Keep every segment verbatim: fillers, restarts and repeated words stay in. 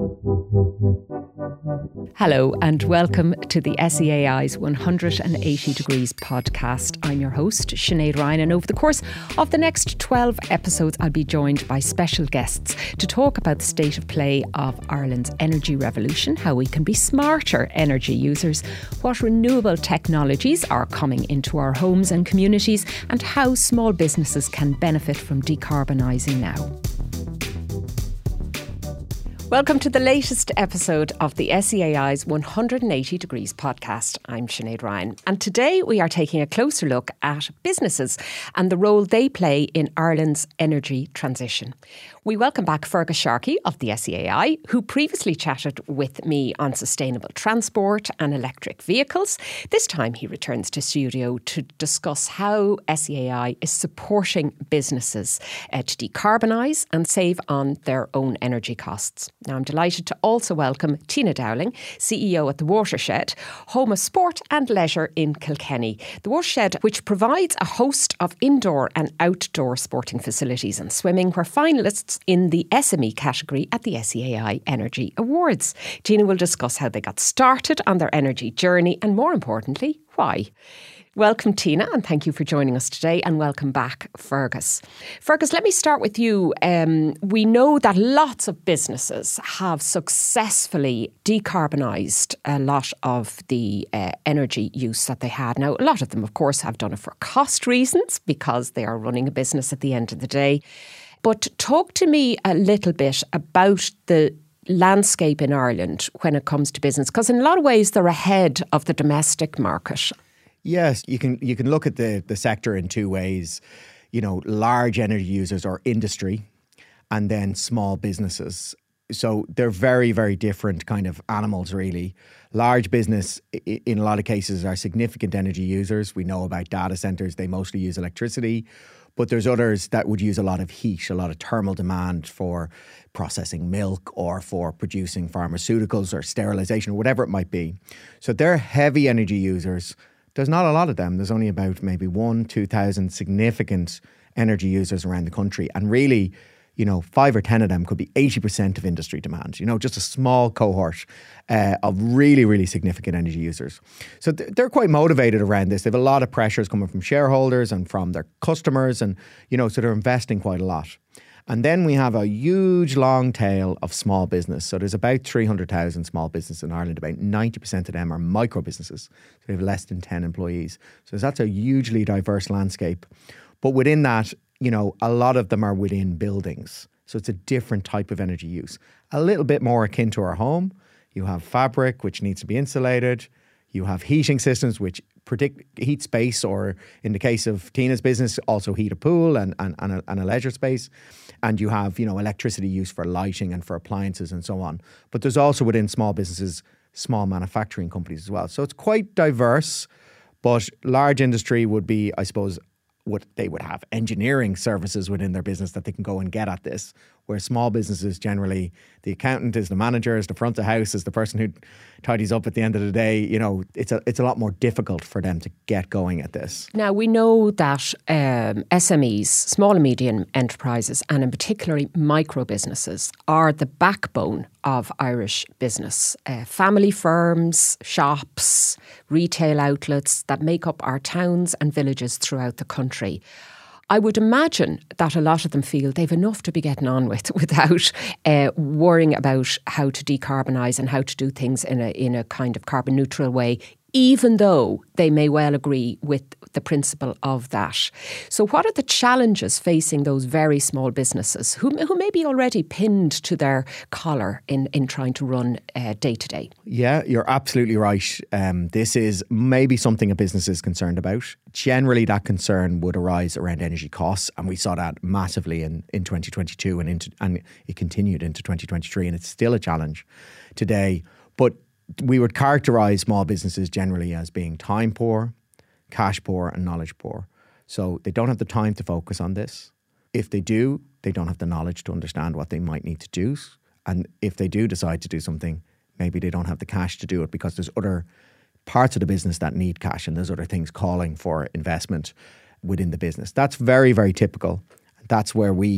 Hello and welcome to the S E A I's one hundred eighty Degrees podcast. I'm your host, Sinead Ryan, and over the course of the next twelve episodes, I'll be joined by special guests to talk about the state of play of Ireland's energy revolution, how we can be smarter energy users, what renewable technologies are coming into our homes and communities, and how small businesses can benefit from decarbonising now. Welcome to the latest episode of the S E A I's one hundred eighty Degrees podcast. I'm Sinead Ryan, and today we are taking a closer look at businesses and the role they play in Ireland's energy transition. We welcome back Fergus Sharkey of the S E A I, who previously chatted with me on sustainable transport and electric vehicles. This time he returns to studio to discuss how S E A I is supporting businesses uh, to decarbonise and save on their own energy costs. Now, I'm delighted to also welcome Tina Dowling, C E O at The Watershed, home of sport and leisure in Kilkenny. The Watershed, which provides a host of indoor and outdoor sporting facilities and swimming, were finalists in the S M E category at the S E A I Energy Awards. Tina will discuss how they got started on their energy journey and, more importantly, why. Welcome, Tina, and thank you for joining us today, and welcome back, Fergus. Fergus, let me start with you. Um, we know that lots of businesses have successfully decarbonised a lot of the uh, energy use that they had. Now, a lot of them, of course, have done it for cost reasons because they are running a business at the end of the day. But talk to me a little bit about the landscape in Ireland when it comes to business, because in a lot of ways they're ahead of the domestic market. Yes, you can you can look at the, the sector in two ways. You know, large energy users or industry, and then small businesses. So they're very, very different kind of animals, really. Large business, in a lot of cases, are significant energy users. We know about data centres, they mostly use electricity. But there's others that would use a lot of heat, a lot of thermal demand for processing milk or for producing pharmaceuticals or sterilisation, or whatever it might be. So they're heavy energy users. There's not a lot of them. There's only about maybe one, two thousand significant energy users around the country. And really, you know, five or ten of them could be eighty percent of industry demand. You know, just a small cohort uh, of really, really significant energy users. So th- they're quite motivated around this. They have a lot of pressures coming from shareholders and from their customers. And, you know, so they're investing quite a lot. And then we have a huge long tail of small business. So there's about three hundred thousand small businesses in Ireland. About ninety percent of them are micro businesses. So they have less than ten employees. So that's a hugely diverse landscape. But within that, you know, a lot of them are within buildings. So it's a different type of energy use. A little bit more akin to our home. You have fabric, which needs to be insulated. You have heating systems, which predict heat space, or in the case of Tina's business, also heat a pool and, and, and, a, and a leisure space. And you have, you know, electricity use for lighting and for appliances and so on. But there's also within small businesses, small manufacturing companies as well. So it's quite diverse, but large industry would be, I suppose, what they would have engineering services within their business that they can go and get at this, where small businesses generally, the accountant is the manager, is the front of house, is the person who tidies up at the end of the day. You know, it's a it's a lot more difficult for them to get going at this. Now, we know that um, S M Es, small and medium enterprises, and in particularly micro businesses, are the backbone of Irish business. Uh, family firms, shops, retail outlets that make up our towns and villages throughout the country. I would imagine that a lot of them feel they've enough to be getting on with without uh, worrying about how to decarbonise and how to do things in a in a kind of carbon neutral way, even though they may well agree with the principle of that. So what are the challenges facing those very small businesses who, who may be already pinned to their collar in, in trying to run uh, day to day? Yeah, you're absolutely right. Um, this is maybe something a business is concerned about. Generally, that concern would arise around energy costs, and we saw that massively in, in twenty twenty-two and, into, and it continued into twenty twenty-three, and it's still a challenge today. But we would characterise small businesses generally as being time poor, cash poor and knowledge poor. So they don't have the time to focus on this. If they do, they don't have the knowledge to understand what they might need to do. And if they do decide to do something, maybe they don't have the cash to do it because there's other parts of the business that need cash and there's other things calling for investment within the business. That's very, very typical. That's where we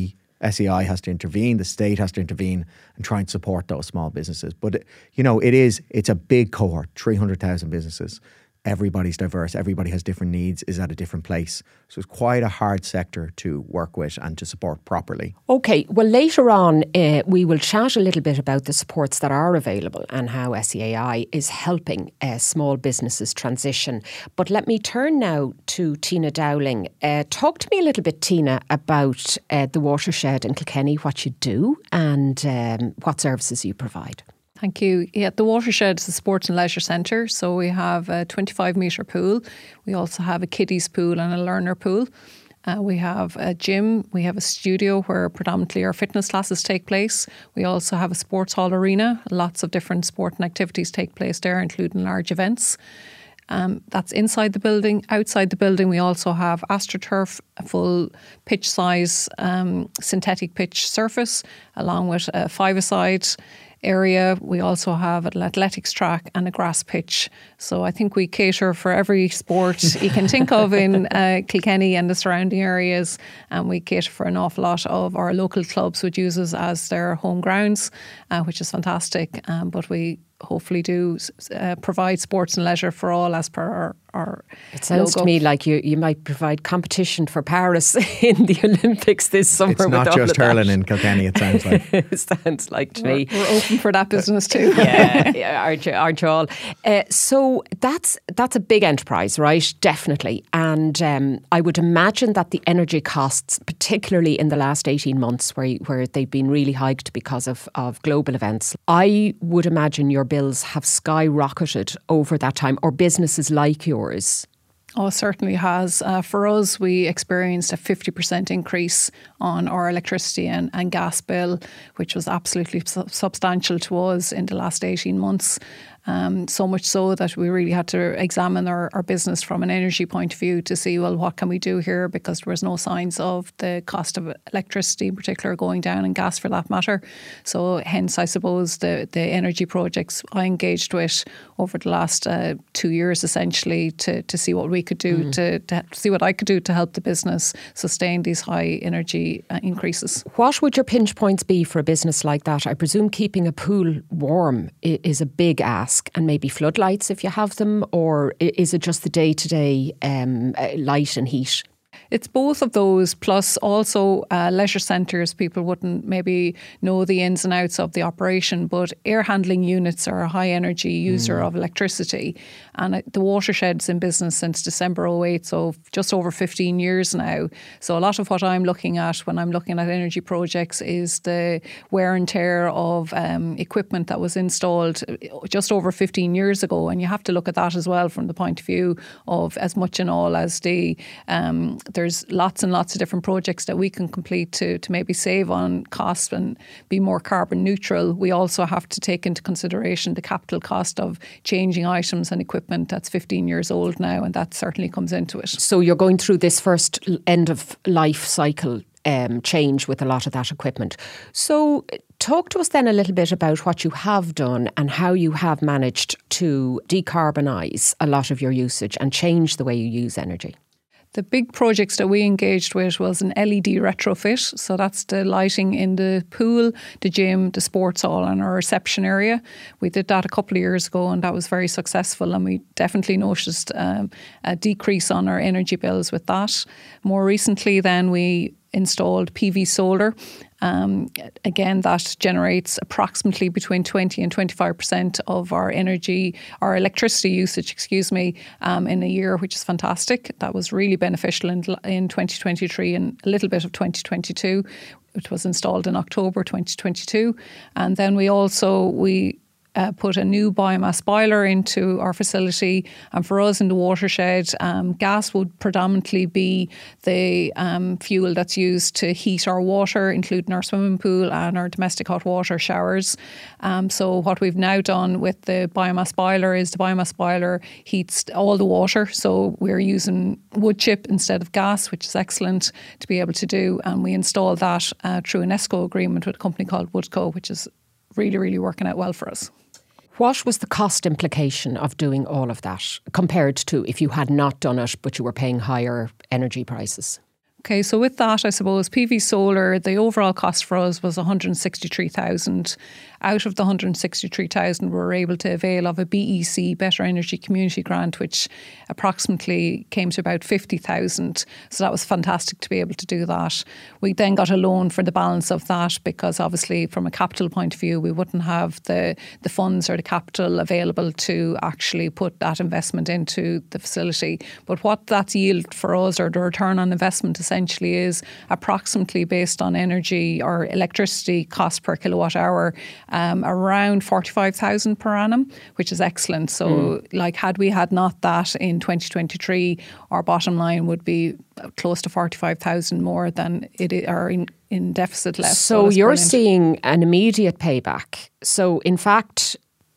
S E I has to intervene, the state has to intervene and try and support those small businesses. But, you know, it is, it's a big cohort, three hundred thousand businesses. Everybody's diverse, everybody has different needs, is at a different place. So it's quite a hard sector to work with and to support properly. Okay, well later on uh, we will chat a little bit about the supports that are available and how S E A I is helping uh, small businesses transition. But let me turn now to Tina Dowling. Uh, talk to me a little bit, Tina, about uh, the watershed in Kilkenny, what you do and um, what services you provide. Thank you. Yeah, the Watershed is a sports and leisure centre. So we have a twenty-five metre pool. We also have a kiddies pool and a learner pool. Uh, we have a gym. We have a studio where predominantly our fitness classes take place. We also have a sports hall arena. Lots of different sport and activities take place there, including large events. Um, that's inside the building. Outside the building, we also have AstroTurf, a full pitch size um, synthetic pitch surface, along with a five-a-side area. We also have an athletics track and a grass pitch. So I think we cater for every sport you can think of in uh, Kilkenny and the surrounding areas. And we cater for an awful lot of our local clubs, which uses as their home grounds, uh, which is fantastic. Um, but we hopefully do uh, provide sports and leisure for all as per our, our It sounds logo. to me like you, you might provide competition for Paris in the Olympics this summer. It's not with just all of hurling that. in Kilkenny, it sounds like. It sounds like to We're, me. we're open for that business too. yeah, yeah, aren't you, aren't you all? Uh, so that's that's a big enterprise, right? Definitely. And um, I would imagine that the energy costs, particularly in the last eighteen months where, where they've been really hiked because of, of global events, I would imagine your bills have skyrocketed over that time, or businesses like yours. Oh, it certainly has. Uh, for us, we experienced a fifty percent increase on our electricity and, and gas bill, which was absolutely su- substantial to us in the last eighteen months. Um, so much so that we really had to examine our, our business from an energy point of view to see, well, what can we do here? Because there was no signs of the cost of electricity in particular going down, and gas for that matter. So hence, I suppose, the, the energy projects I engaged with over the last uh, two years essentially to, to see what we could do, mm. to, to see what I could do to help the business sustain these high energy uh, increases. What would your pinch points be for a business like that? I presume keeping a pool warm is a big ask. And maybe floodlights if you have them, or is it just the day-to-day um, light and heat? It's both of those, plus also uh, leisure centres. People wouldn't maybe know the ins and outs of the operation, but air handling units are a high energy user mm. of electricity. And the Watershed's in business since December oh eight, so just over fifteen years now. So a lot of what I'm looking at when I'm looking at energy projects is the wear and tear of um, equipment that was installed just over fifteen years ago. And you have to look at that as well from the point of view of as much and all as the um, there's lots and lots of different projects that we can complete to, to maybe save on costs and be more carbon neutral. We also have to take into consideration the capital cost of changing items and equipment that's fifteen years old now, and that certainly comes into it. So you're going through this first end of life cycle um, change with a lot of that equipment. So talk to us then a little bit about what you have done and how you have managed to decarbonise a lot of your usage and change the way you use energy. The big projects that we engaged with was an L E D retrofit. So that's the lighting in the pool, the gym, the sports hall and our reception area. We did that a couple of years ago and that was very successful, and we definitely noticed um, a decrease on our energy bills with that. More recently then we installed P V solar. Um, again, that generates approximately between twenty and twenty-five percent of our energy, our electricity usage, excuse me, um, in a year, which is fantastic. That was really beneficial in, in twenty twenty-three and a little bit of twenty twenty-two. It was installed in October twenty twenty-two. And then we also, we Uh, put a new biomass boiler into our facility, and for us in the Watershed, um, gas would predominantly be the um, fuel that's used to heat our water, including our swimming pool and our domestic hot water showers. Um, so what we've now done with the biomass boiler is the biomass boiler heats all the water, so we're using wood chip instead of gas, which is excellent to be able to do, and we installed that uh, through an ESCO agreement with a company called Woodco, which is really, really working out well for us. What was the cost implication of doing all of that compared to if you had not done it but you were paying higher energy prices? Okay, so with that, I suppose P V Solar, the overall cost for us was one hundred sixty-three thousand. Out of the one hundred sixty-three thousand, we were able to avail of a B E C, Better Energy Community Grant, which approximately came to about fifty thousand. So that was fantastic to be able to do that. We then got a loan for the balance of that because obviously from a capital point of view, we wouldn't have the, the funds or the capital available to actually put that investment into the facility. But what that's yield for us, or the return on investment essentially, is approximately based on energy or electricity cost per kilowatt hour, Um, around forty-five thousand per annum, which is excellent. So mm. like had we had not that in twenty twenty-three, our bottom line would be close to forty-five thousand more than it is, or in, in deficit less. So, so you're brilliant. Seeing an immediate payback. So in fact,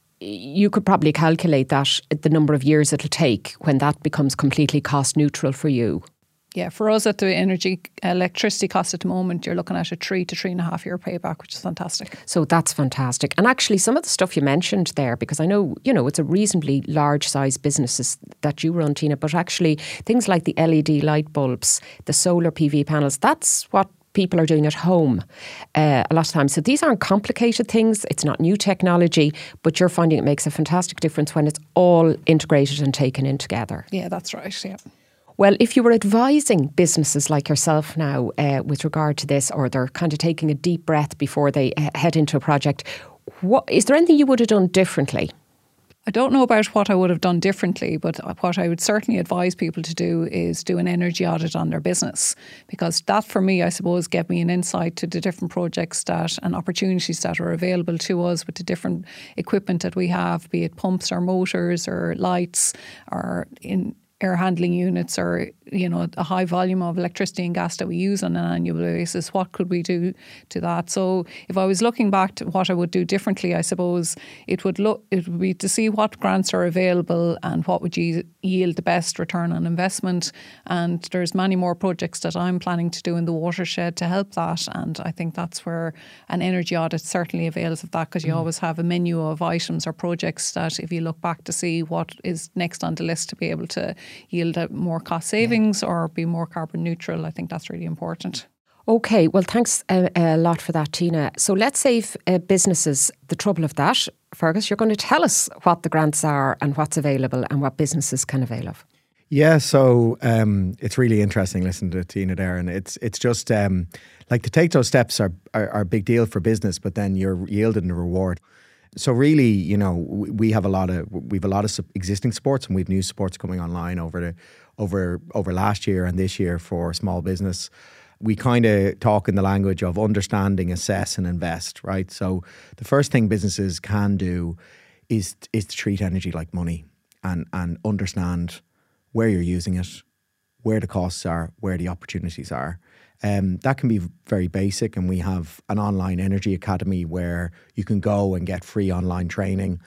you could probably calculate that the number of years it'll take when that becomes completely cost neutral for you. Yeah, for us at the energy, electricity cost at the moment, you're looking at a three to three and a half year payback, which is fantastic. So that's fantastic. And actually some of the stuff you mentioned there, because I know, you know, it's a reasonably large size businesses that you run, Tina, but actually things like the L E D light bulbs, the solar P V panels, that's what people are doing at home uh, a lot of times. So these aren't complicated things. It's not new technology, but you're finding it makes a fantastic difference when it's all integrated and taken in together. Yeah, that's right. Yeah. Well, if you were advising businesses like yourself now uh, with regard to this, or they're kind of taking a deep breath before they uh, head into a project, what, is there anything you would have done differently? I don't know about what I would have done differently, but what I would certainly advise people to do is do an energy audit on their business, because that for me, I suppose, gave me an insight to the different projects that and opportunities that are available to us with the different equipment that we have, be it pumps or motors or lights or in air handling units, or, you know, a high volume of electricity and gas that we use on an annual basis. What could we do to that? So if I was looking back to what I would do differently, I suppose it would look it would be to see what grants are available and what would you yield the best return on investment. And there's many more projects that I'm planning to do in the watershed to help that. And I think that's where an energy audit certainly avails of that, because you mm. always have a menu of items or projects that if you look back to see what is next on the list to be able to yield more cost savings yeah. or be more carbon neutral, I think that's really important. Okay, well, thanks a, a lot for that, Tina. So let's save uh, businesses the trouble of that. Fergus, you're going to tell us what the grants are and what's available and what businesses can avail of. Yeah, so um, it's really interesting listening to Tina there, and it's it's just um, like to take those steps are, are, are a big deal for business, but then you're yielding the reward. So really, you know, we have a lot of we've a lot of existing sports, and we've new sports coming online over the over over last year and this year for small business. We kind of talk in the language of understanding, assess, and invest, right? So the first thing businesses can do is is to treat energy like money, and and understand where you're using it, where the costs are, where the opportunities are. Um, that can be very basic, and we have an online energy academy where you can go and get free online training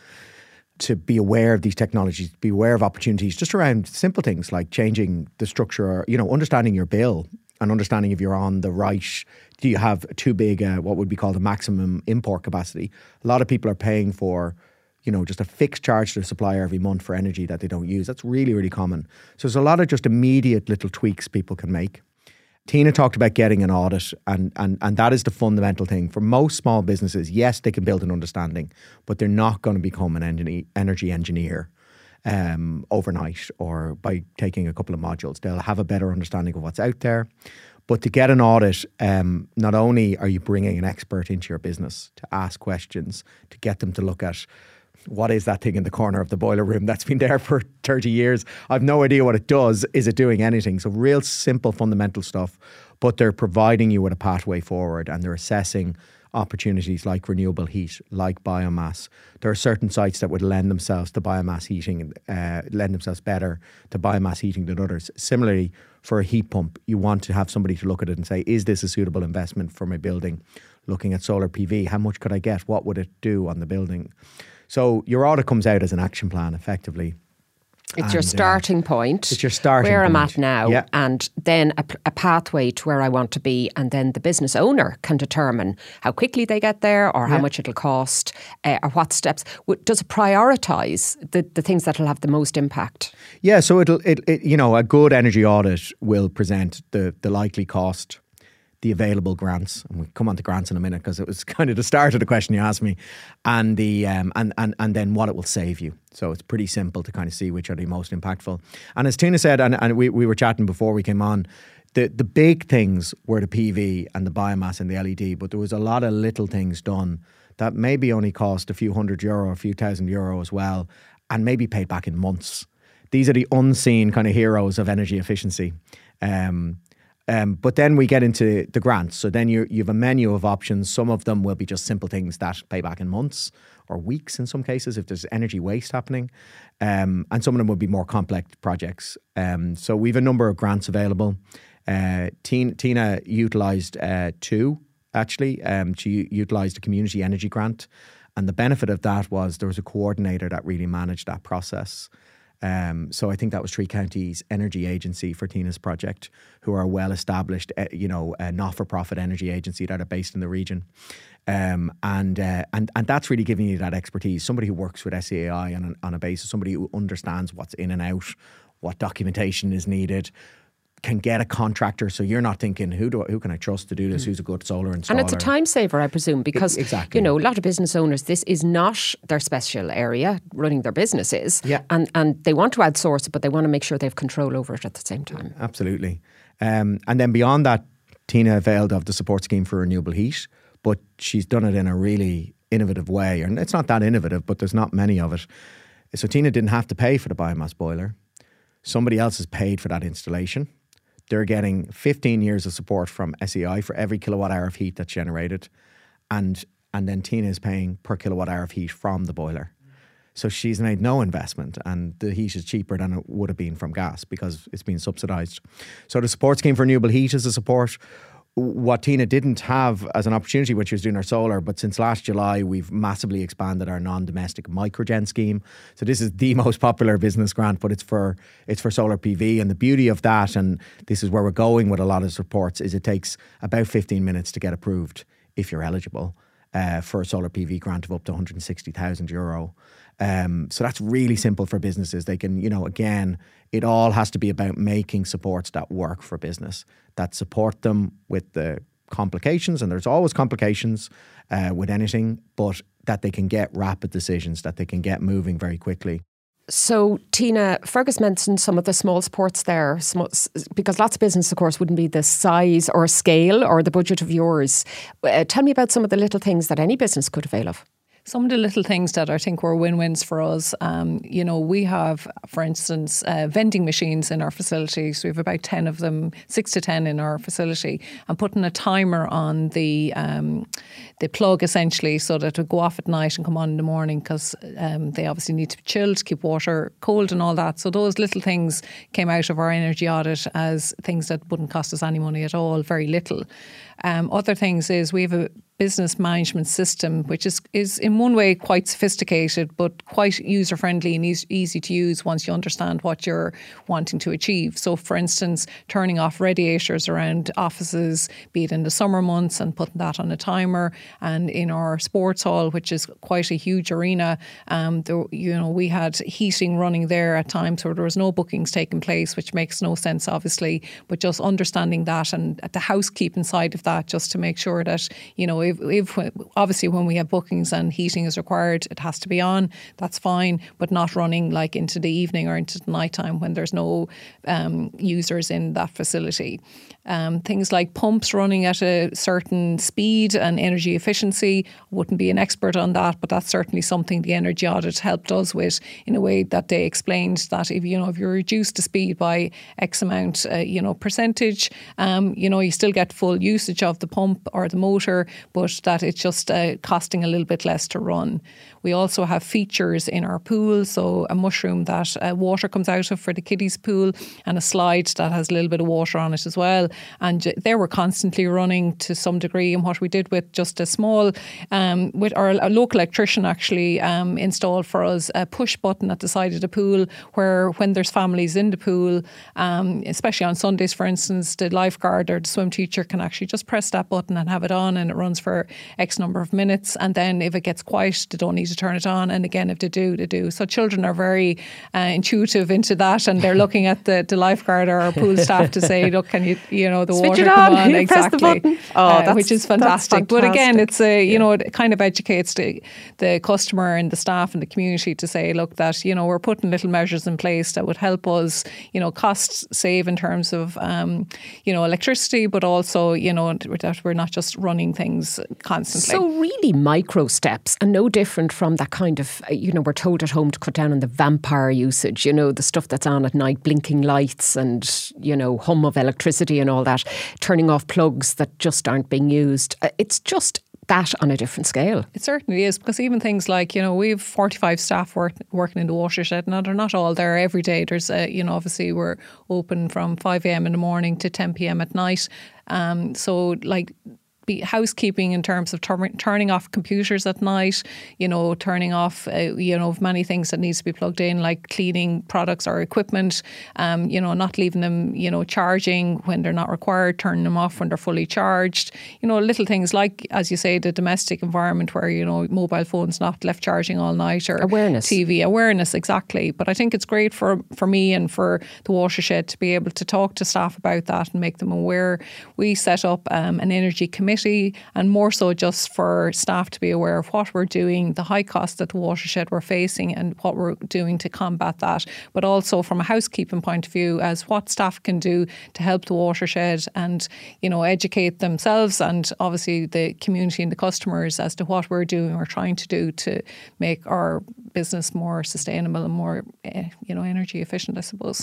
to be aware of these technologies, be aware of opportunities just around simple things like changing the structure, or, you know, understanding your bill and understanding if you're on the right, do you have too big, uh, what would be called a maximum import capacity. A lot of people are paying for, you know, just a fixed charge to the supplier every month for energy that they don't use. That's really, really common. So there's a lot of just immediate little tweaks people can make. Tina talked about getting an audit, and, and, and that is the fundamental thing. For most small businesses, yes, they can build an understanding, but they're not going to become an engineer, energy engineer um, overnight or by taking a couple of modules. They'll have a better understanding of what's out there. But to get an audit, um, not only are you bringing an expert into your business to ask questions, to get them to look at what is that thing in the corner of the boiler room that's been there for thirty years? I've no idea what it does. Is it doing anything? So real simple fundamental stuff, but they're providing you with a pathway forward, and they're assessing opportunities like renewable heat, like biomass. There are certain sites that would lend themselves to biomass heating, uh, lend themselves better to biomass heating than others. Similarly, for a heat pump, you want to have somebody to look at it and say, is this a suitable investment for my building? Looking at solar P V, how much could I get? What would it do on the building? So your audit comes out as an action plan, effectively. It's And, your uh, starting point. It's your starting where point. I'm at now, Yeah. and then a, a pathway to where I want to be, and then the business owner can determine how quickly they get there, or how Yeah. much it'll cost, uh, or what steps. W- Does it prioritise the, the things that will have the most impact? Yeah, so it'll, it, it, you know, a good energy audit will present the the likely cost, the available grants, and we'll come on to grants in a minute because it was kind of the start of the question you asked me, and the um, and and and then what it will save you. So it's pretty simple to kind of see which are the most impactful. And as Tina said, and, and we, we were chatting before we came on, the the big things were the P V and the biomass and the L E D, but there was a lot of little things done that maybe only cost a few hundred euro, a few thousand euro as well, and maybe paid back in months. These are the unseen kind of heroes of energy efficiency. Um, Um, but then we get into the grants. So then you you have a menu of options. Some of them will be just simple things that pay back in months or weeks in some cases if there's energy waste happening. Um, and some of them will be more complex projects. Um, so we have a number of grants available. Uh, Tina, Tina utilised uh, two, actually. Um, she utilised a community energy grant. And the benefit of that was there was a coordinator that really managed that process. Um, so I think that was Three Counties Energy Agency for Tina's project, who are a well-established, uh, you know, a not-for-profit energy agency that are based in the region. Um, and, uh, and and that's really giving you that expertise. Somebody who works with S E A I on a, on a basis, somebody who understands what's in and out, what documentation is needed, can get a contractor, so you're not thinking, who do I, who can I trust to do this? Who's a good solar installer? And it's a time saver, I presume, because exactly. you know, a lot of business owners, this is not their special area, running their businesses, Yeah. and and they want to outsource it, but they want to make sure they have control over it at the same time. Absolutely. Um, and then beyond that, Tina availed of the support scheme for renewable heat, but she's done it in a really innovative way. And it's not that innovative, but there's not many of it. So Tina didn't have to pay for the biomass boiler. Somebody else has paid for that installation. They're getting fifteen years of support from S E I for every kilowatt hour of heat that's generated. And and then Tina is paying per kilowatt hour of heat from the boiler. So she's made no investment, and the heat is cheaper than it would have been from gas because it's been subsidised. So the support scheme for renewable heat is a support. What Tina didn't have as an opportunity when she was doing her solar, but since last July, we've massively expanded our non-domestic microgen scheme. So this is the most popular business grant, but it's for it's for solar P V. And the beauty of that, and this is where we're going with a lot of supports, is it takes about fifteen minutes to get approved if you're eligible uh, for a solar P V grant of up to one hundred sixty thousand euro. Um, so that's really simple for businesses. They can, you know, again, it all has to be about making supports that work for business, that support them with the complications, and there's always complications uh, with anything, but that they can get rapid decisions, that they can get moving very quickly. So, Tina, Fergus mentioned some of the small supports there, because lots of business, of course, wouldn't be the size or scale or the budget of yours. Uh, tell me about some of the little things that any business could avail of. Some of the little things that I think were win-wins for us, um, you know, we have, for instance, uh, vending machines in our facilities. We have about ten of them, six to ten in our facility, and putting a timer on the um, the plug essentially so that it would go off at night and come on in the morning, because um, they obviously need to be chilled to keep water cold and all that. So those little things came out of our energy audit as things that wouldn't cost us any money at all, very little. Um, other things is we have a business management system, which is, is in one way quite sophisticated, but quite user-friendly and easy, easy to use once you understand what you're wanting to achieve. So, for instance, turning off radiators around offices, be it in the summer months, and putting that on a timer. And in our sports hall, which is quite a huge arena, um, there, you know, we had heating running there at times where there was no bookings taking place, which makes no sense, obviously. But just understanding that, and at the housekeeping side of that, just to make sure that, you know, if, if obviously when we have bookings and heating is required, it has to be on, that's fine, but not running like into the evening or into the nighttime when there's no um, users in that facility. Um, things like pumps running at a certain speed and energy efficiency. Wouldn't be an expert on that, but that's certainly something the energy audit helped us with, in a way that they explained that if you know if you reduce the speed by X amount, uh, you know percentage, um, you know you still get full usage of the pump or the motor, but but that it's just uh, costing a little bit less to run. We also have features in our pool, so a mushroom that uh, water comes out of for the kiddies pool, and a slide that has a little bit of water on it as well. And they were constantly running to some degree. And what we did with just a small, um, with our a local electrician actually um, installed for us a push button at the side of the pool, where when there's families in the pool, um, especially on Sundays, for instance, the lifeguard or the swim teacher can actually just press that button and have it on, and it runs for X number of minutes. And then if it gets quiet, they don't need to turn it on. And again, if they do, they do. So children are very uh, intuitive into that, and they're looking at the, the lifeguard or our pool staff to say, look, can you, you know, the Switch water it come on, on? you press the Exactly. button. Oh, uh, that's, which is that's fantastic. fantastic. But again, it's a, you yeah. know, it kind of educates the, the customer and the staff and the community to say, look, that, you know, we're putting little measures in place that would help us, you know, cost save in terms of, um, you know, electricity, but also, you know, that we're not just running things constantly. So really micro steps, and no different from that kind of, you know, we're told at home to cut down on the vampire usage, you know, the stuff that's on at night, blinking lights and, you know, hum of electricity and all that, turning off plugs that just aren't being used. It's just that on a different scale. It certainly is, because even things like, you know, we have forty-five staff work, working in the watershed. Now, they're not all there every day. There's, a, you know, obviously we're open from five a.m. in the morning to ten p.m. at night. Um, so like, housekeeping in terms of tur- turning off computers at night, you know, turning off, uh, you know, many things that needs to be plugged in, like cleaning products or equipment, um, you know, not leaving them, you know, charging when they're not required, turning them off when they're fully charged. You know, little things like, as you say, the domestic environment where, you know, mobile phones not left charging all night, or awareness. T V awareness, exactly. But I think it's great for, for me and for the watershed to be able to talk to staff about that and make them aware. We set up um, an energy committee, and more so just for staff to be aware of what we're doing, the high costs that the watershed we're facing, and what we're doing to combat that. But also from a housekeeping point of view, as what staff can do to help the watershed and, you know, educate themselves and obviously the community and the customers as to what we're doing or trying to do to make our business more sustainable and more, uh, you know, energy efficient, I suppose.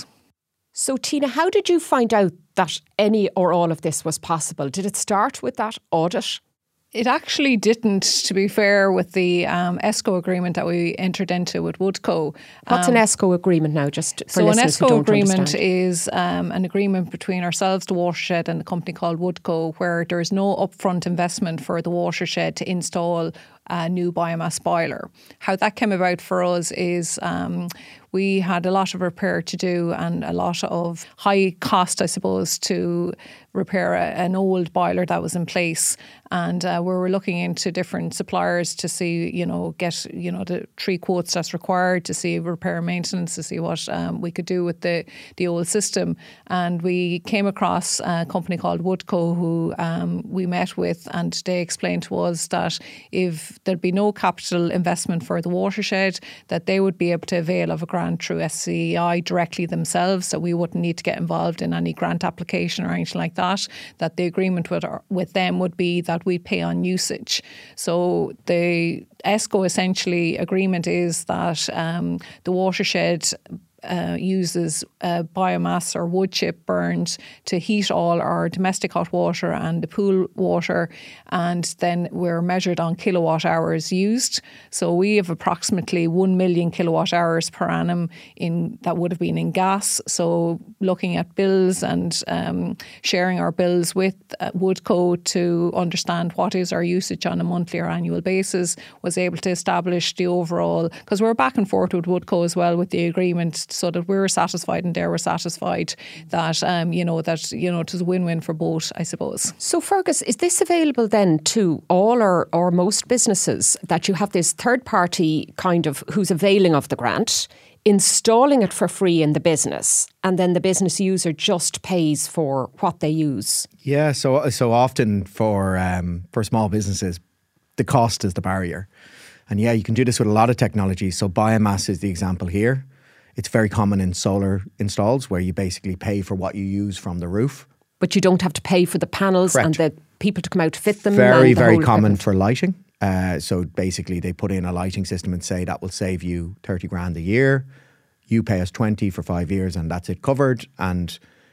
So Tina, how did you find out that any or all of this was possible? Did it start with that audit? It actually didn't, to be fair, with the um, ESCO agreement that we entered into with Woodco. What's um, an ESCO agreement now, just for so listeners an who ESCO don't agreement understand? is um, an agreement between ourselves, the watershed, and a company called Woodco, where there's no upfront investment for the watershed to install a new biomass boiler. How that came about for us is um, we had a lot of repair to do and a lot of high cost, I suppose, to repair a, an old boiler that was in place. And uh, we were looking into different suppliers to see, you know, get, you know, the three quotes that's required to see repair and maintenance, to see what um, we could do with the, the old system. And we came across a company called Woodco who um, we met with, and they explained to us that if there'd be no capital investment for the watershed, that they would be able to avail of a grant through S C E I directly themselves, so we wouldn't need to get involved in any grant application or anything like that, that the agreement with, with them would be that we pay on usage. So the ESCO essentially agreement is that um, the watershed Uh, uses uh, biomass or wood chip burned to heat all our domestic hot water and the pool water, and then we're measured on kilowatt hours used. So we have approximately one million kilowatt hours per annum in that would have been in gas. So looking at bills and um, sharing our bills with uh, Woodco to understand what is our usage on a monthly or annual basis, was able to establish the overall, because we're back and forth with Woodco as well with the agreement, so that we were satisfied and they were satisfied that, um, you know, that, you know, it was a win-win for both, I suppose. So Fergus, is this available then to all or, or most businesses, that you have this third party kind of who's availing of the grant, installing it for free in the business, and then the business user just pays for what they use? Yeah, so so often for um, for small businesses, the cost is the barrier. And yeah, you can do this with a lot of technology. So biomass is the example here. It's very common in solar installs where you basically pay for what you use from the roof. But you don't have to pay for the panels Correct. and the people to come out to fit them. Very, and the very whole common equipment. for lighting. Uh, so basically they put in a lighting system and say that will save you thirty grand a year. You pay us twenty for five years and that's it covered. And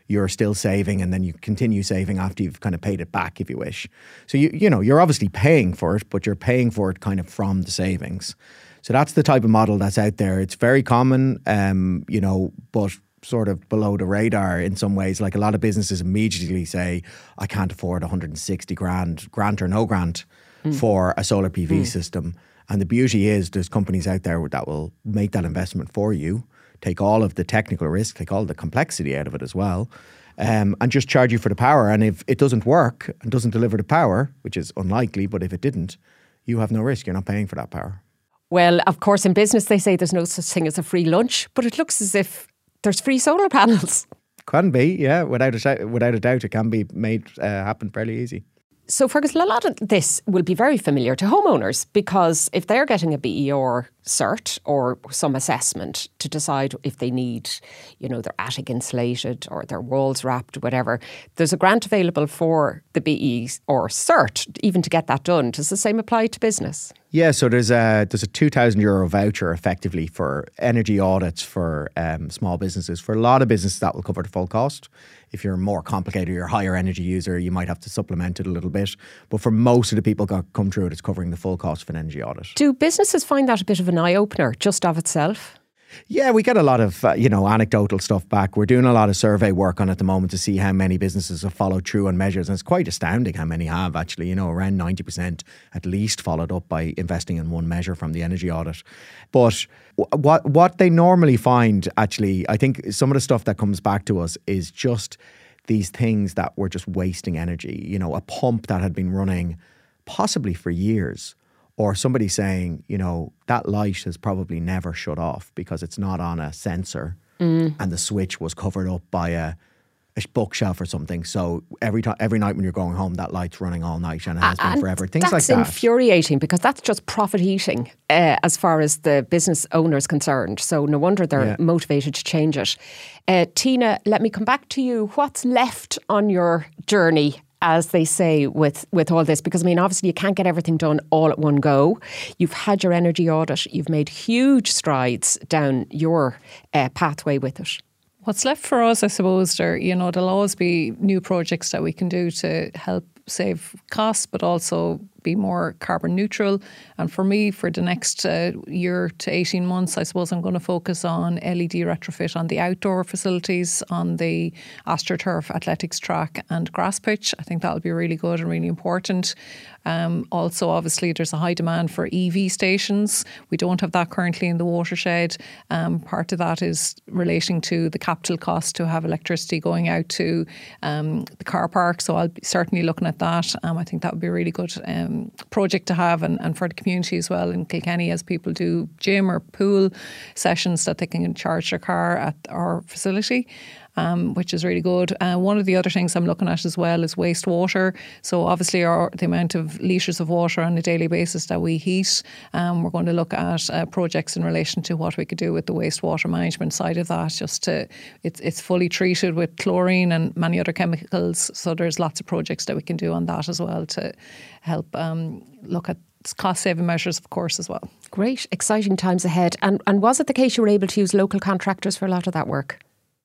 you're still saving, and then you continue saving after you've kind of paid it back, if you wish. So you you know you're obviously paying for it, but you're paying for it kind of from the savings. So that's the type of model that's out there. It's very common, um, you know, but sort of below the radar in some ways. Like a lot of businesses immediately say, I can't afford one hundred sixty grand, grant or no grant, mm. for a solar P V mm. system. And the beauty is there's companies out there that will make that investment for you, take all of the technical risk, take all the complexity out of it as well, um, and just charge you for the power. And if it doesn't work and doesn't deliver the power, which is unlikely, but if it didn't, you have no risk. You're not paying for that power. Well, of course, in business, they say there's no such thing as a free lunch, but it looks as if there's free solar panels. Can be, yeah. Without a, without a doubt, it can be made uh, happen fairly easy. So, Fergus, a lot of this will be very familiar to homeowners, because if they're getting a B E R cert or some assessment to decide if they need, you know, their attic insulated or their walls wrapped, whatever, there's a grant available for the B E or cert, even to get that done. Does the same apply to business? Yeah, so there's a there's a two thousand euro voucher effectively for energy audits for um, small businesses. For a lot of businesses, that will cover the full cost. If you're more complicated, you're a higher energy user, you might have to supplement it a little bit. But for most of the people that come through it, it's covering the full cost of an energy audit. Do businesses find that a bit of an eye-opener just of itself? Yeah, we get a lot of, uh, you know, anecdotal stuff back. We're doing a lot of survey work on it at the moment to see how many businesses have followed through on measures. And it's quite astounding how many have actually, you know, around ninety percent at least followed up by investing in one measure from the energy audit. But what what they normally find actually, I think some of the stuff that comes back to us is just these things that were just wasting energy. You know, a pump that had been running possibly for years, or somebody saying, you know, that light has probably never shut off because it's not on a sensor mm. and the switch was covered up by a, a bookshelf or something. So every time, every night when you're going home, that light's running all night and it has and been forever. Things like that. That's infuriating, because that's just profit eating uh, as far as the business owner is concerned. So no wonder they're yeah. motivated to change it. Uh, Tina, let me come back to you. What's left on your journey, as they say, with, with all this? Because, I mean, obviously you can't get everything done all at one go. You've had your energy audit. You've made huge strides down your uh, pathway with it. What's left for us, I suppose, there, you know, there'll always be new projects that we can do to help save costs, but also be more carbon neutral. And for me, for the next uh, year to eighteen months, I suppose I'm going to focus on L E D retrofit on the outdoor facilities, on the AstroTurf athletics track and grass pitch. I think that'll be really good and really important. Um, also, obviously, there's a high demand for E V stations. We don't have that currently in the watershed. Um, part of that is relating to the capital cost to have electricity going out to um, the car park. So I'll be certainly looking at that. Um, I think that would be a really good um, project to have, and, and for the community as well in Kilkenny, as people do gym or pool sessions, that they can charge their car at our facility. Um, which is really good. Uh, one of the other things I'm looking at as well is wastewater. So obviously our, the amount of litres of water on a daily basis that we heat, um, we're going to look at uh, projects in relation to what we could do with the wastewater management side of that. Just to, it's, it's fully treated with chlorine and many other chemicals. So there's lots of projects that we can do on that as well to help um, look at cost-saving measures, of course, as well. Great, exciting times ahead. And, and was it the case you were able to use local contractors for a lot of that work?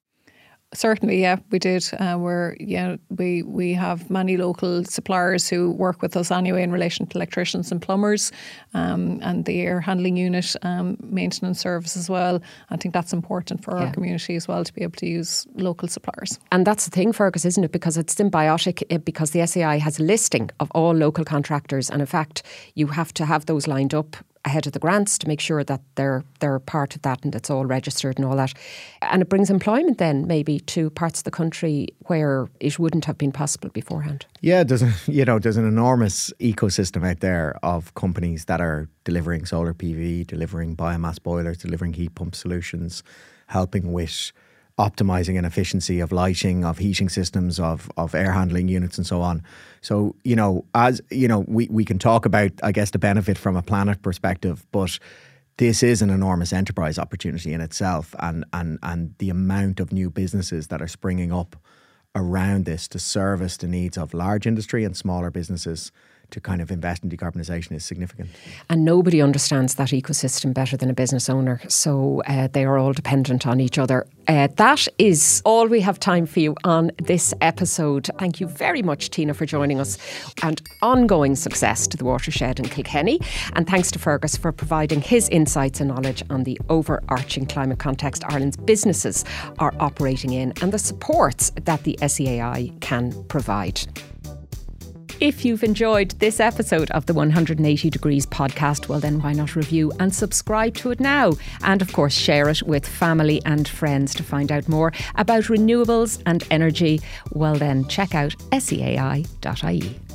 Certainly, yeah, we did. Uh, we're, yeah, we we have many local suppliers who work with us anyway in relation to electricians and plumbers, um, and the air handling unit um, maintenance service as well. I think that's important for yeah. our community as well, to be able to use local suppliers. And that's the thing, Fergus, isn't it? Because it's symbiotic, because the S A I has a listing of all local contractors, and in fact, you have to have those lined up ahead of the grants to make sure that they're they're part of that and it's all registered and all that. And it brings employment then maybe to parts of the country where it wouldn't have been possible beforehand. Yeah, there's a, you know, there's an enormous ecosystem out there of companies that are delivering solar P V, delivering biomass boilers, delivering heat pump solutions, helping with optimizing an efficiency of lighting, of heating systems, of of air handling units and so on. So, you know, as you know, we, we can talk about, I guess, the benefit from a planet perspective, but this is an enormous enterprise opportunity in itself, and and and the amount of new businesses that are springing up around this to service the needs of large industry and smaller businesses to kind of invest in decarbonisation is significant. And nobody understands that ecosystem better than a business owner. So uh, they are all dependent on each other. Uh, that is all we have time for you on this episode. Thank you very much, Tina, for joining us, and ongoing success to the watershed in Kilkenny. And thanks to Fergus for providing his insights and knowledge on the overarching climate context Ireland's businesses are operating in and the supports that the S E A I can provide. If you've enjoyed this episode of the one hundred eighty Degrees podcast, well then why not review and subscribe to it now? And of course share it with family and friends to find out more about renewables and energy. Well then check out S E A I dot I E.